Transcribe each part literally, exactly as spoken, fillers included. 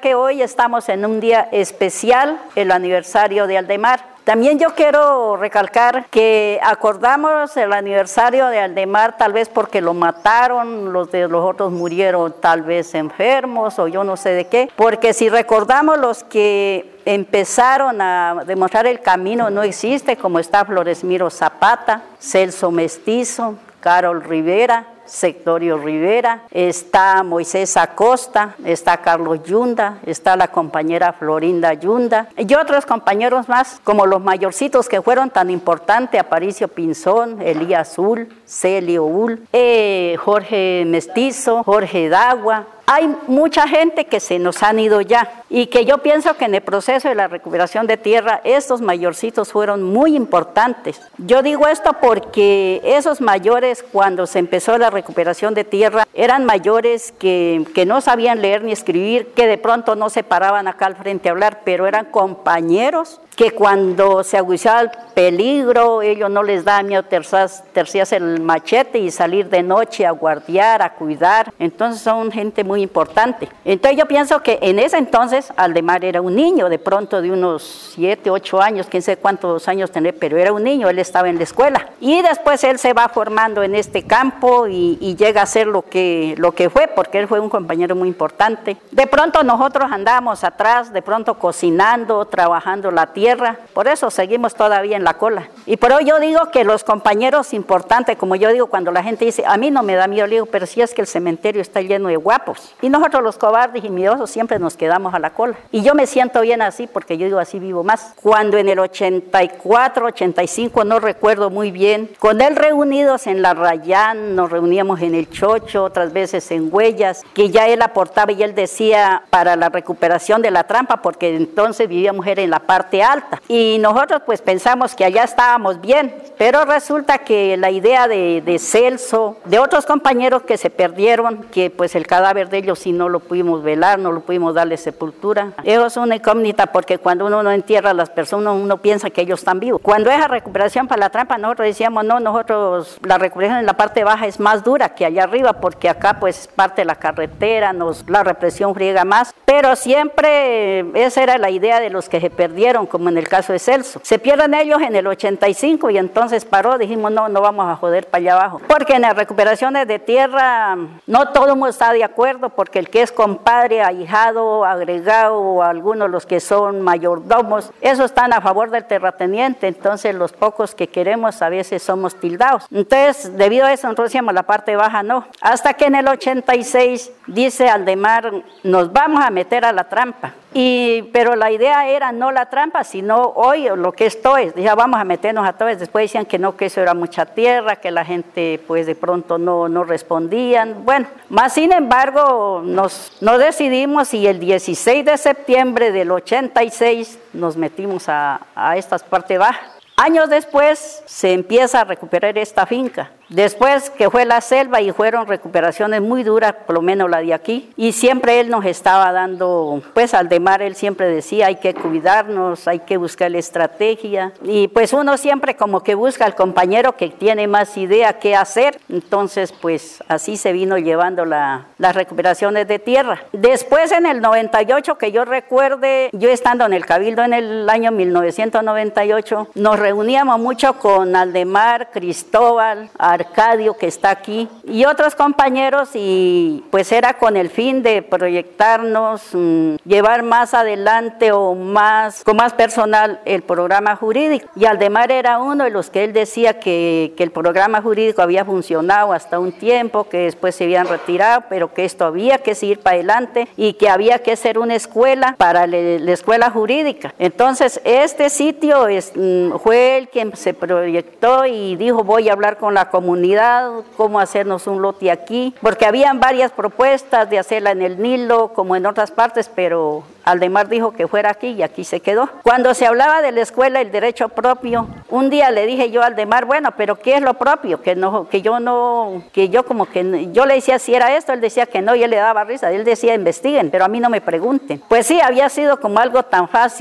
que hoy estamos en un día especial, el aniversario de Aldemar. También yo quiero recalcar que acordamos el aniversario de Aldemar tal vez porque lo mataron, los de los otros murieron tal vez enfermos o yo no sé de qué, porque si recordamos los que empezaron a demostrar el camino no existe, como está Floresmiro Zapata, Celso Mestizo, Carol Rivera, Sectorio Rivera, está Moisés Acosta, está Carlos Yunda, está la compañera Florinda Yunda y otros compañeros más, como los mayorcitos que fueron tan importantes, Aparicio Pinzón, Elías Ull, Celio Ull, eh, Jorge Mestizo, Jorge Dagua. Hay mucha gente que se nos han ido ya y que yo pienso que en el proceso de la recuperación de tierra estos mayorcitos fueron muy importantes. Yo digo esto porque esos mayores cuando se empezó la recuperación de tierra eran mayores que, que no sabían leer ni escribir, que de pronto no se paraban acá al frente a hablar, pero eran compañeros que cuando se agudizaba el peligro, ellos no les daban miedo terciarse el machete y salir de noche a guardiar, a cuidar. Entonces son gente muy importante. Entonces yo pienso que en ese entonces Aldemar era un niño, de pronto de unos siete, ocho años, quién sé cuántos años tenía, pero era un niño, él estaba en la escuela. Y después él se va formando en este campo y, y llega a ser lo que, lo que fue, porque él fue un compañero muy importante. De pronto nosotros andábamos atrás, de pronto cocinando, trabajando la tierra, Tierra, por eso seguimos todavía en la cola. Y por hoy yo digo que los compañeros importantes, como yo digo cuando la gente dice, a mí no me da miedo, le digo, pero si es que el cementerio está lleno de guapos. Y nosotros los cobardes y miedosos siempre nos quedamos a la cola. Y yo me siento bien así, porque yo digo, así vivo más. Cuando en el ochenta y cuatro, ochenta y cinco, no recuerdo muy bien, con él reunidos en la Rayán, nos reuníamos en el Chocho, otras veces en Huellas, que ya él aportaba y él decía para la recuperación de la trampa, porque entonces vivíamos era en la parte alta. Y nosotros pues pensamos que allá estábamos bien, pero resulta que la idea de, de Celso, de otros compañeros que se perdieron, que pues el cadáver de ellos sí no lo pudimos velar, no lo pudimos darle sepultura. Eso es una incógnita porque cuando uno no entierra a las personas, uno piensa que ellos están vivos. Cuando es la recuperación para la trampa, nosotros decíamos, no, nosotros, la recuperación en la parte baja es más dura que allá arriba, porque acá pues parte de la carretera, nos, la represión friega más, pero siempre esa era la idea de los que se perdieron, como en el caso de Celso. Se pierden ellos en el ochenta y cinco y entonces paró, dijimos no, no vamos a joder para allá abajo. Porque en las recuperaciones de tierra no todo el mundo está de acuerdo, porque el que es compadre, ahijado, agregado o algunos los que son mayordomos, esos están a favor del terrateniente, entonces los pocos que queremos a veces somos tildados. Entonces, debido a eso, nosotros decíamos la parte baja no. Hasta que en el ochenta y seis dice Aldemar, nos vamos a meter a la trampa. Y, pero la idea era no la trampa, sino hoy lo que es Toes. Ya vamos a meternos a Toes. Después decían que no, que eso era mucha tierra, que la gente pues de pronto no, no respondían. Bueno, más sin embargo nos, nos decidimos y el dieciséis de septiembre del ochenta y seis nos metimos a, a estas partes bajas. Años después se empieza a recuperar esta finca. Después que fue la selva y fueron recuperaciones muy duras, por lo menos la de aquí, y siempre él nos estaba dando, pues Aldemar él siempre decía hay que cuidarnos, hay que buscar la estrategia, y pues uno siempre como que busca al compañero que tiene más idea qué hacer, entonces pues así se vino llevando la, las recuperaciones de tierra. Después en el noventa y ocho, que yo recuerde, yo estando en el Cabildo en el año mil novecientos noventa y ocho, nos reuníamos mucho con Aldemar, Cristóbal, Arcadio, que está aquí, y otros compañeros, y pues era con el fin de proyectarnos, mmm, llevar más adelante o más, con más personal el programa jurídico. Y Aldemar era uno de los que él decía que, que el programa jurídico había funcionado hasta un tiempo, que después se habían retirado, pero que esto había que seguir para adelante y que había que hacer una escuela para le, la escuela jurídica. Entonces este sitio es, mmm, fue el que se proyectó y dijo voy a hablar con la comunidad comunidad, cómo hacernos un lote aquí, porque habían varias propuestas de hacerla en el Nilo, como en otras partes, pero Aldemar dijo que fuera aquí y aquí se quedó. Cuando se hablaba de la escuela, el derecho propio, un día le dije yo a Aldemar, bueno, pero ¿qué es lo propio? Que no, que yo no, que yo como que, yo le decía si era esto, él decía que no y él le daba risa, él decía investiguen, pero a mí no me pregunten. Pues sí, había sido como algo tan fácil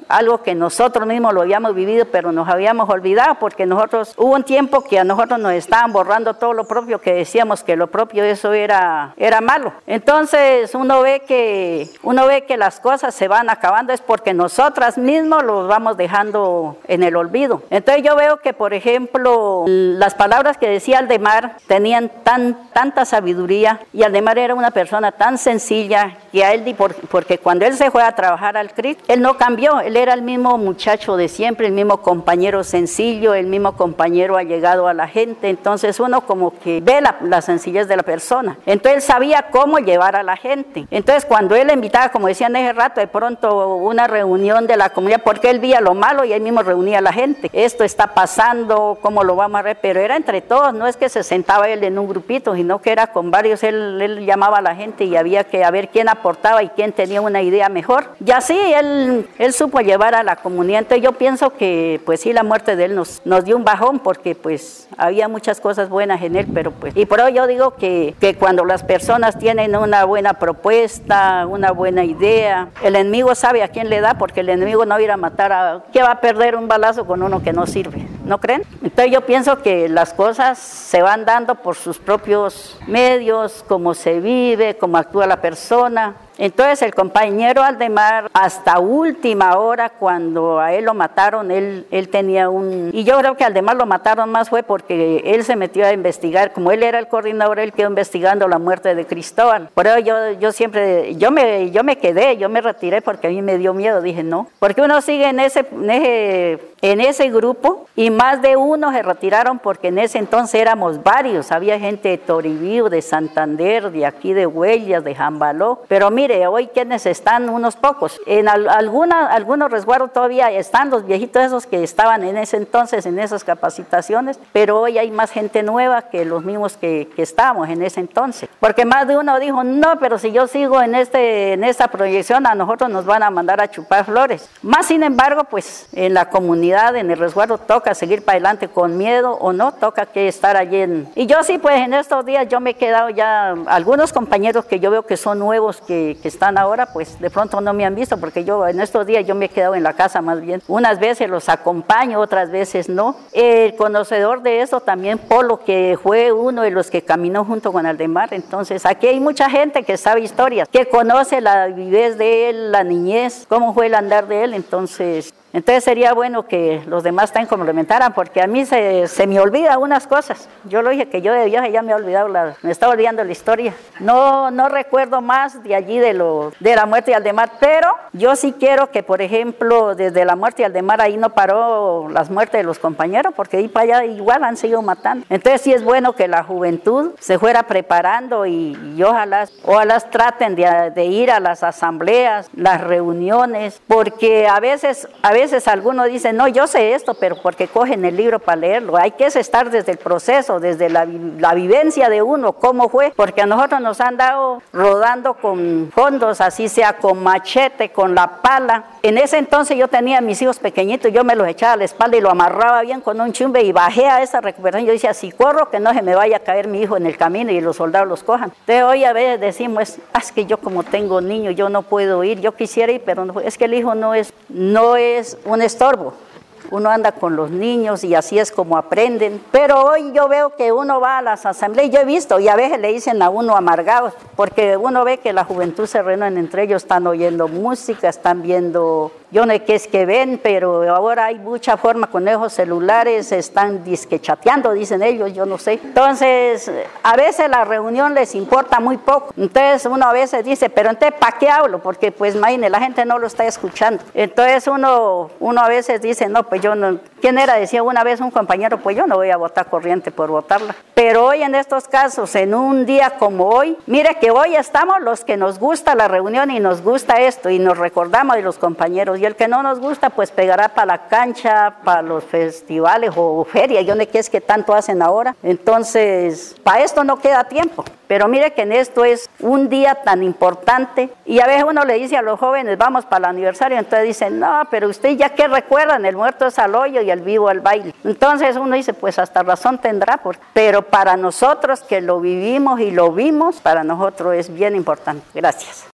algo que nosotros mismos lo habíamos vivido, pero nos habíamos olvidado, porque nosotros, hubo un tiempo que a nosotros nos estaban borrando todo lo propio, que decíamos que lo propio eso era, era malo. Entonces uno ve que, uno ve que las cosas se van acabando, es porque nosotras mismos los vamos dejando en el olvido. Entonces yo veo que, por ejemplo, las palabras que decía Aldemar tenían tan, tanta sabiduría, y Aldemar era una persona tan sencilla, que a él, porque cuando él se fue a trabajar al C R I C, él no cambió, él era el mismo muchacho de siempre, el mismo compañero sencillo, el mismo compañero allegado a la gente. Entonces uno como que ve la, la sencillez de la persona. Entonces él sabía cómo llevar a la gente. Entonces cuando él invitaba, como decían hace rato, de pronto una reunión de la comunidad, porque él veía lo malo y él mismo reunía a la gente. Esto está pasando, ¿cómo lo vamos a ver? Pero era entre todos, no es que se sentaba él en un grupito, sino que era con varios, él, él llamaba a la gente y había que a ver quién aportaba y quién tenía una idea mejor. Y así él, él supo llevar a la comunidad. Entonces yo pienso que pues sí, la muerte de él nos, nos dio un bajón, porque pues había muchas cosas buenas en él, pero pues, y por hoy yo digo que, que cuando las personas tienen una buena propuesta, una buena idea, el enemigo sabe a quién le da, porque el enemigo no va a ir a matar a, ¿qué va a perder un balazo con uno que no sirve? ¿No creen? Entonces yo pienso que las cosas se van dando por sus propios medios, cómo se vive, cómo actúa la persona. Entonces el compañero Aldemar, hasta última hora, cuando a él lo mataron, él, él tenía un... Y yo creo que Aldemar lo mataron más fue porque él se metió a investigar, como él era el coordinador, él quedó investigando la muerte de Cristóbal. Por eso yo, yo siempre, yo me, yo me quedé, yo me retiré porque a mí me dio miedo, dije no. Porque uno sigue en ese, en ese, en ese grupo, y más de uno se retiraron porque en ese entonces éramos varios, había gente de Toribío, de Santander, de aquí de Huellas, de Jambaló, pero mira, hoy quienes están, unos pocos. En al, alguna, algunos resguardos todavía están los viejitos esos que estaban en ese entonces, en esas capacitaciones, pero hoy hay más gente nueva que los mismos que, que estábamos en ese entonces. Porque más de uno dijo, no, pero si yo sigo en, este, en esta proyección, a nosotros nos van a mandar a chupar flores. Más sin embargo, pues en la comunidad, en el resguardo, toca seguir para adelante con miedo o no, toca que estar allí. En... Y yo sí, pues en estos días yo me he quedado ya, algunos compañeros que yo veo que son nuevos, que que están ahora, pues de pronto no me han visto, porque yo en estos días yo me he quedado en la casa más bien. Unas veces los acompaño, otras veces no. El conocedor de eso también, Polo, que fue uno de los que caminó junto con Aldemar. Entonces aquí hay mucha gente que sabe historias, que conoce la vivez de él, la niñez, cómo fue el andar de él. Entonces... Entonces sería bueno que los demás también complementaran, porque a mí se, se me olvida unas cosas. Yo lo dije que yo de viaje ya me he olvidado, la, me estaba olvidando la historia. No, no recuerdo más de allí de, lo, de la muerte de Aldemar, pero yo sí quiero que, por ejemplo, desde la muerte de Aldemar ahí no paró las muertes de los compañeros, porque ahí para allá igual han seguido matando. Entonces sí es bueno que la juventud se fuera preparando y, y ojalá, ojalá traten de, de ir a las asambleas, las reuniones, porque a veces... A veces A veces algunos dicen, no, yo sé esto, pero porque cogen el libro para leerlo. Hay que estar desde el proceso, desde la, la vivencia de uno, cómo fue, porque a nosotros nos han dado rodando con fondos, así sea con machete, con la pala. En ese entonces yo tenía a mis hijos pequeñitos, yo me los echaba a la espalda y lo amarraba bien con un chumbe y bajé a esa recuperación. Yo decía, si corro, que no se me vaya a caer mi hijo en el camino y los soldados los cojan. Entonces hoy a veces decimos, ah, es que yo como tengo niños, yo no puedo ir, yo quisiera ir, pero no, es que el hijo no es, no es un estorbo. Uno anda con los niños y así es como aprenden. Pero hoy yo veo que uno va a las asambleas, yo he visto, y a veces le dicen a uno amargado, porque uno ve que la juventud se reúnen entre ellos, están oyendo música, están viendo, yo no sé qué es que ven, pero ahora hay mucha forma con esos celulares, están disque chateando, dicen ellos, yo no sé. Entonces, a veces la reunión les importa muy poco. Entonces uno a veces dice, pero entonces, ¿para qué hablo? Porque pues, imagínate, la gente no lo está escuchando. Entonces uno, uno a veces dice, no, pues yo no, ¿quién era? Decía una vez un compañero, pues yo no voy a votar corriente por votarla. Pero hoy en estos casos, en un día como hoy, mire que hoy estamos los que nos gusta la reunión y nos gusta esto y nos recordamos de los compañeros, y el que no nos gusta pues pegará para la cancha, para los festivales o ferias, yo no sé qué es que tanto hacen ahora. Entonces, para esto no queda tiempo. Pero mire que en esto es un día tan importante y a veces uno le dice a los jóvenes, vamos para el aniversario, entonces dicen, no, pero usted ya qué recuerdan, el muerto es al hoyo y el vivo al baile. Entonces uno dice, pues hasta razón tendrá, pero para nosotros que lo vivimos y lo vimos, para nosotros es bien importante. Gracias.